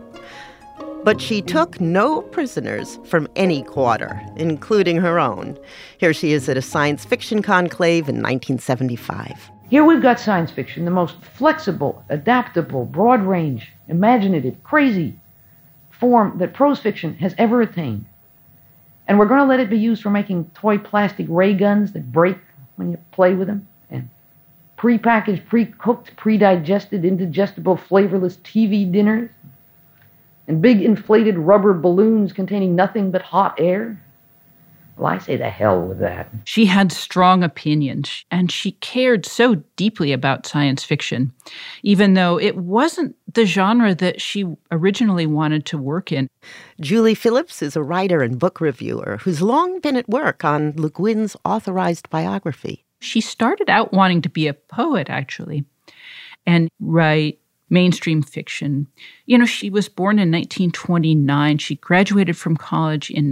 But she took no prisoners from any quarter, including her own. Here she is at a science fiction conclave in 1975. Here we've got science fiction, the most flexible, adaptable, broad range, imaginative, crazy form that prose fiction has ever attained. And we're going to let it be used for making toy plastic ray guns that break when you play with them, and prepackaged, pre-cooked, pre-digested, indigestible, flavorless TV dinners, and big inflated rubber balloons containing nothing but hot air. Well, I say the hell with that. She had strong opinions, and she cared so deeply about science fiction, even though it wasn't the genre that she originally wanted to work in. Julie Phillips is a writer and book reviewer who's long been at work on Le Guin's authorized biography. She started out wanting to be a poet, actually, and write mainstream fiction. You know, she was born in 1929. She graduated from college in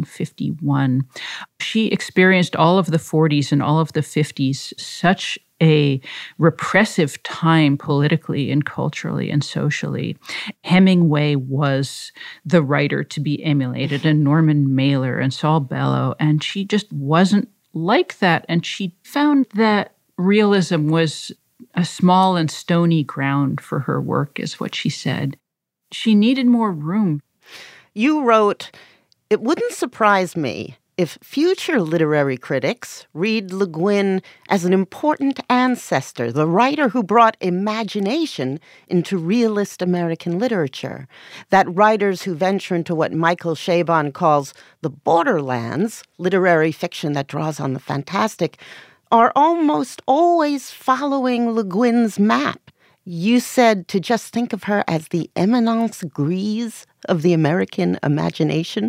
1951. She experienced all of the 40s and all of the 50s, such a repressive time politically and culturally and socially. Hemingway was the writer to be emulated, and Norman Mailer and Saul Bellow, and she just wasn't like that. And she found that realism was a small and stony ground for her work, is what she said. She needed more room. You wrote, "It wouldn't surprise me if future literary critics read Le Guin as an important ancestor, the writer who brought imagination into realist American literature, that writers who venture into what Michael Chabon calls the borderlands, literary fiction that draws on the fantastic, are almost always following Le Guin's map. You said to just think of her as the eminence grise of the American imagination."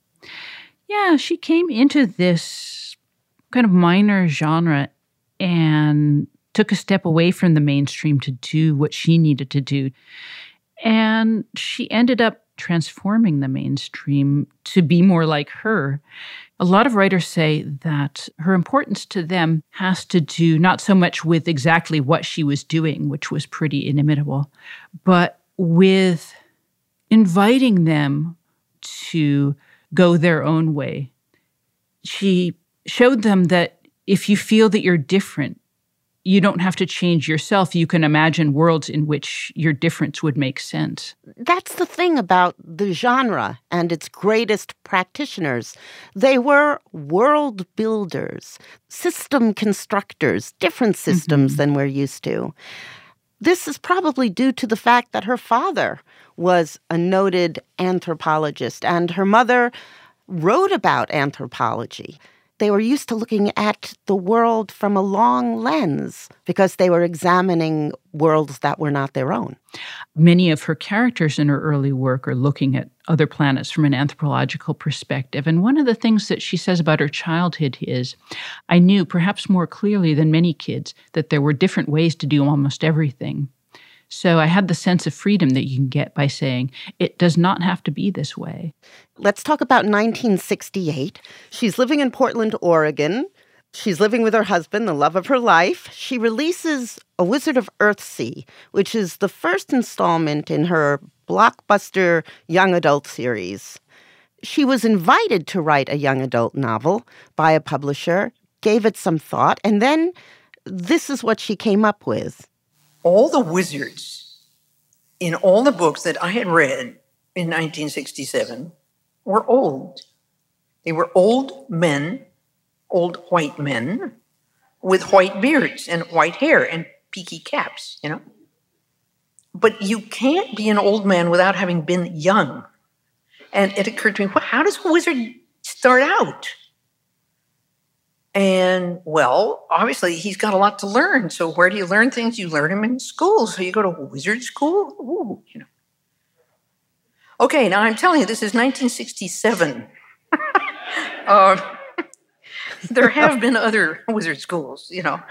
Yeah, she came into this kind of minor genre and took a step away from the mainstream to do what she needed to do. And she ended up transforming the mainstream to be more like her. A lot of writers say that her importance to them has to do not so much with exactly what she was doing, which was pretty inimitable, but with inviting them to go their own way. She showed them that if you feel that you're different, you don't have to change yourself. You can imagine worlds in which your difference would make sense. That's the thing about the genre and its greatest practitioners. They were world builders, system constructors, different systems than we're used to. This is probably due to the fact that her father was a noted anthropologist and her mother wrote about anthropology. They were used to looking at the world from a long lens because they were examining worlds that were not their own. Many of her characters in her early work are looking at other planets from an anthropological perspective. And one of the things that she says about her childhood is, I knew, perhaps more clearly than many kids, that there were different ways to do almost everything. So I had the sense of freedom that you can get by saying, it does not have to be this way. Let's talk about 1968. She's living in Portland, Oregon. She's living with her husband, the love of her life. She releases A Wizard of Earthsea, which is the first installment in her blockbuster young adult series. She was invited to write a young adult novel by a publisher, gave it some thought, and then this is what she came up with. All the wizards in all the books that I had read in 1967 were old. They were old men, old white men with white beards and white hair and peaky caps, you know. But you can't be an old man without having been young. And it occurred to me, how does a wizard start out? And, well, obviously, he's got a lot to learn. So where do you learn things? You learn them in school. So you go to wizard school? Ooh, you know. Okay, now I'm telling you, this is 1967. There have been other wizard schools, you know.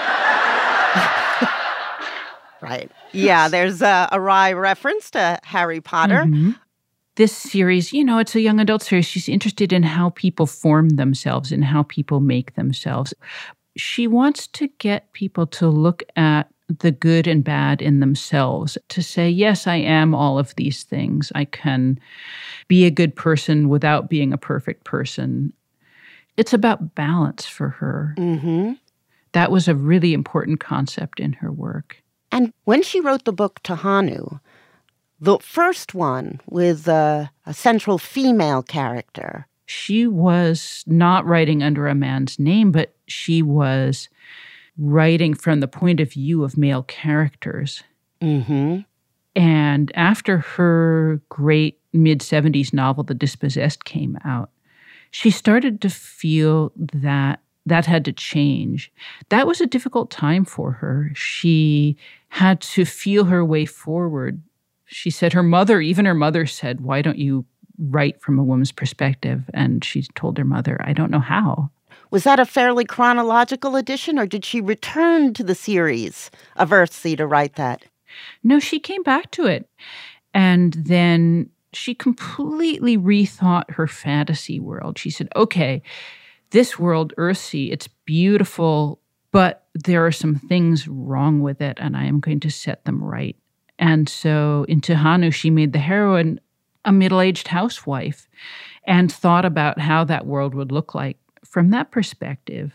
Right. Yeah, there's a wry reference to Harry Potter. Mm-hmm. This series, you know, it's a young adult series. She's interested in how people form themselves and how people make themselves. She wants to get people to look at the good and bad in themselves, to say, yes, I am all of these things. I can be a good person without being a perfect person. It's about balance for her. Mm-hmm. That was a really important concept in her work. And when she wrote the book Tahanu, the first one with a central female character, she was not writing under a man's name, but she was writing from the point of view of male characters. Mm-hmm. And after her great mid-70s novel, The Dispossessed, came out, she started to feel that that had to change. That was a difficult time for her. She had to feel her way forward. She said even her mother said, why don't you write from a woman's perspective? And she told her mother, I don't know how. Was that a fairly chronological edition, or did she return to the series of Earthsea to write that? No, she came back to it. And then she completely rethought her fantasy world. She said, okay, this world, Earthsea, it's beautiful, but there are some things wrong with it, and I am going to set them right. And so in Tahanu, she made the heroine a middle-aged housewife and thought about how that world would look like from that perspective.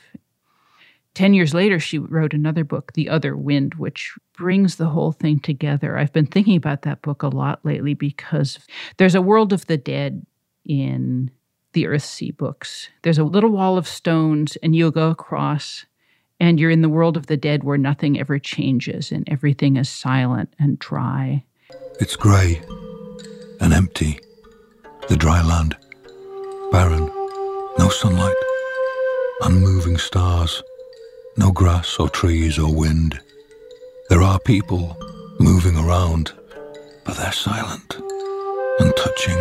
10 years later, she wrote another book, The Other Wind, which brings the whole thing together. I've been thinking about that book a lot lately because there's a world of the dead in the Earthsea books. There's a little wall of stones, and you go across, and you're in the world of the dead where nothing ever changes and everything is silent and dry. It's grey and empty. The dry land, barren, no sunlight, unmoving stars, no grass or trees or wind. There are people moving around, but they're silent and touching.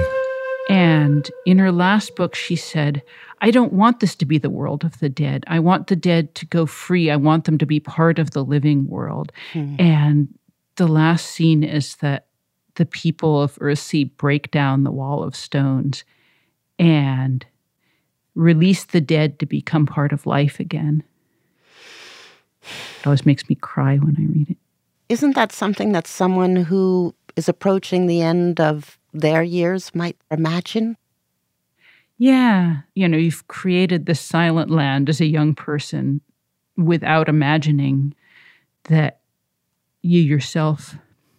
And in her last book, she said, I don't want this to be the world of the dead. I want the dead to go free. I want them to be part of the living world. And the last scene is that the people of Earthsea break down the wall of stones and release the dead to become part of life again. It always makes me cry when I read it. Isn't that something that someone who is approaching the end of their years might imagine? Yeah. You've created this silent land as a young person without imagining that you yourself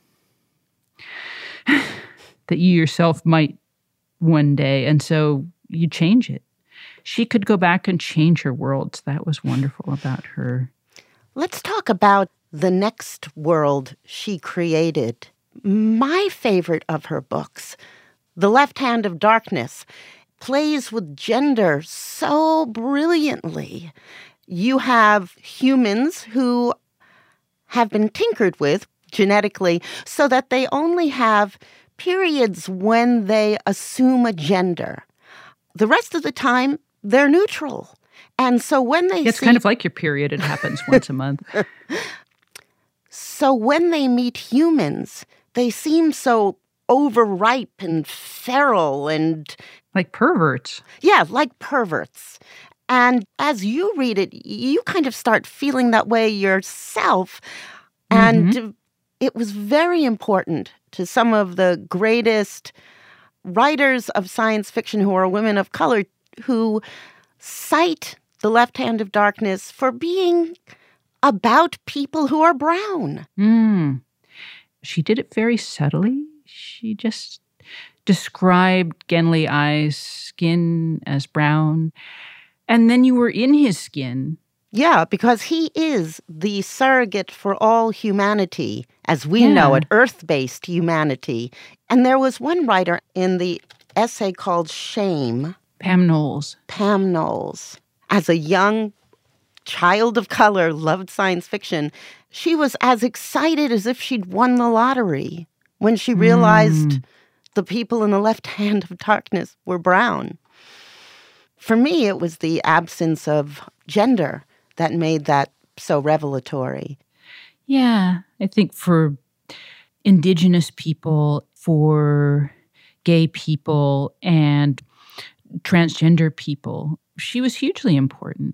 might one day. And so you change it. She could go back and change her worlds. That was wonderful about her. Let's talk about the next world she created. My favorite of her books, The Left Hand of Darkness, plays with gender so brilliantly. You have humans who have been tinkered with genetically so that they only have periods when they assume a gender. The rest of the time, they're neutral. And so when they It's kind of like your period. It happens once a month. So when they meet humans, they seem so overripe and feral and... like perverts. Yeah, like perverts. And as you read it, you kind of start feeling that way yourself. And it was very important to some of the greatest writers of science fiction who are women of color who cite The Left Hand of Darkness for being about people who are brown. She did it very subtly. She just described Genly Ai's skin as brown. And then you were in his skin. Yeah, because he is the surrogate for all humanity, as we know it, earth-based humanity. And there was one writer in the essay called Shame. Pam Knowles. Pam Knowles. As a young child of color, loved science fiction. She was as excited as if she'd won the lottery when she realized the people in The Left Hand of Darkness were brown. For me, it was the absence of gender that made that so revelatory. Yeah, I think for Indigenous people, for gay people, and transgender people, she was hugely important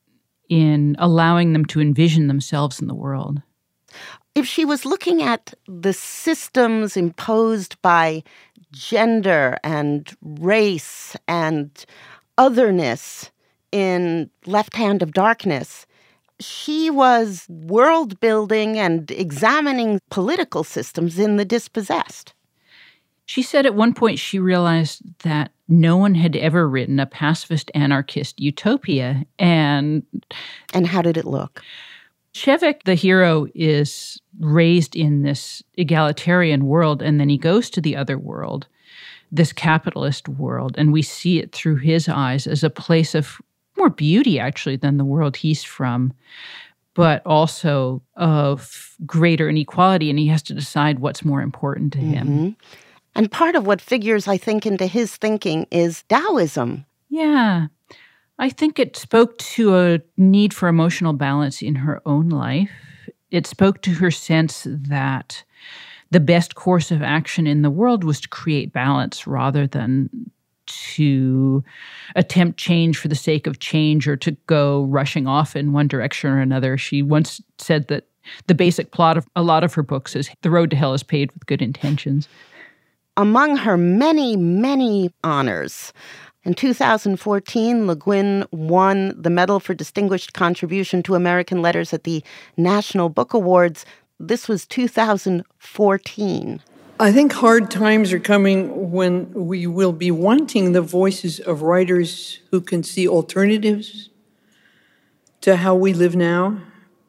in allowing them to envision themselves in the world. If she was looking at the systems imposed by gender and race and otherness in Left Hand of Darkness, she was world building and examining political systems in the dispossessed. She said at one point she realized that no one had ever written a pacifist anarchist utopia. And how did it look? Shevek, the hero, is raised in this egalitarian world, and then he goes to the other world, this capitalist world, and we see it through his eyes as a place of more beauty, actually, than the world he's from, but also of greater inequality, and he has to decide what's more important to him. And part of what figures, I think, into his thinking is Taoism. Yeah. I think it spoke to a need for emotional balance in her own life. It spoke to her sense that the best course of action in the world was to create balance rather than to attempt change for the sake of change or to go rushing off in one direction or another. She once said that the basic plot of a lot of her books is the road to hell is paved with good intentions. Among her many, many honors, in 2014, Le Guin won the Medal for Distinguished Contribution to American Letters at the National Book Awards. This was 2014. I think hard times are coming when we will be wanting the voices of writers who can see alternatives to how we live now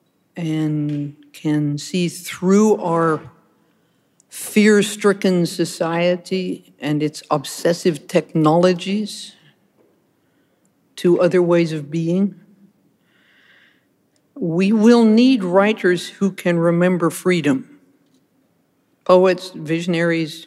and can see through our fear-stricken society and its obsessive technologies to other ways of being. We will need writers who can remember freedom. Poets, visionaries,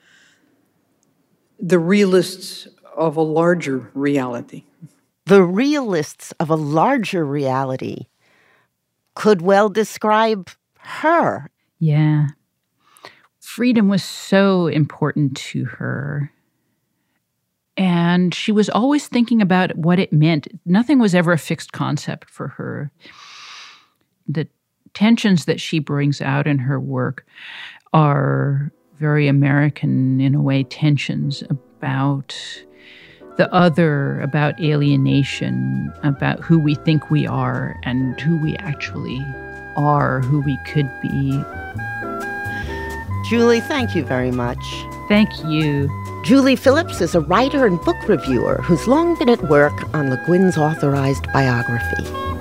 the realists of a larger reality. The realists of a larger reality could well describe her. Yeah. Freedom was so important to her. And she was always thinking about what it meant. Nothing was ever a fixed concept for her. The tensions that she brings out in her work are very American, in a way, tensions about the other, about alienation, about who we think we are and who we actually are, who we could be. Julie, thank you very much. Thank you. Julie Phillips is a writer and book reviewer who's long been at work on Le Guin's authorized biography.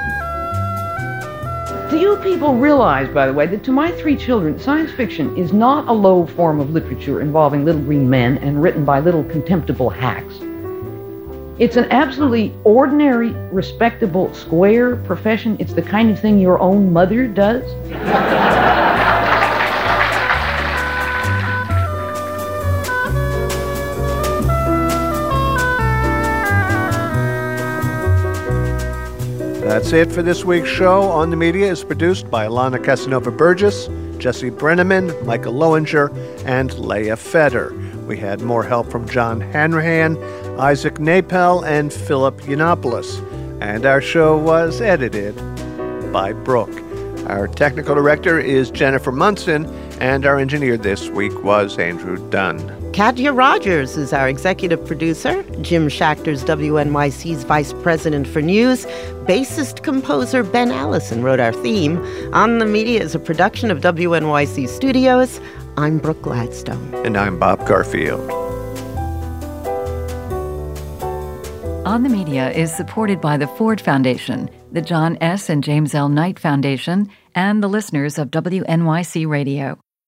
Do you people realize, by the way, that to my 3 children, science fiction is not a low form of literature involving little green men and written by little contemptible hacks? It's an absolutely ordinary, respectable, square profession. It's the kind of thing your own mother does. That's it for this week's show. On the Media is produced by Alana Casanova-Burgess, Jesse Brenneman, Michael Lowinger, and Leah Feder. We had more help from John Hanrahan, Isaac Napel, and Philip Yiannopoulos. And our show was edited by Brooke. Our technical director is Jennifer Munson, and our engineer this week was Andrew Dunn. Katya Rogers is our executive producer. Jim Schachter's WNYC's vice president for news. Bassist-composer Ben Allison wrote our theme. On the Media is a production of WNYC Studios. I'm Brooke Gladstone. And I'm Bob Garfield. On the Media is supported by the Ford Foundation, the John S. and James L. Knight Foundation, and the listeners of WNYC Radio.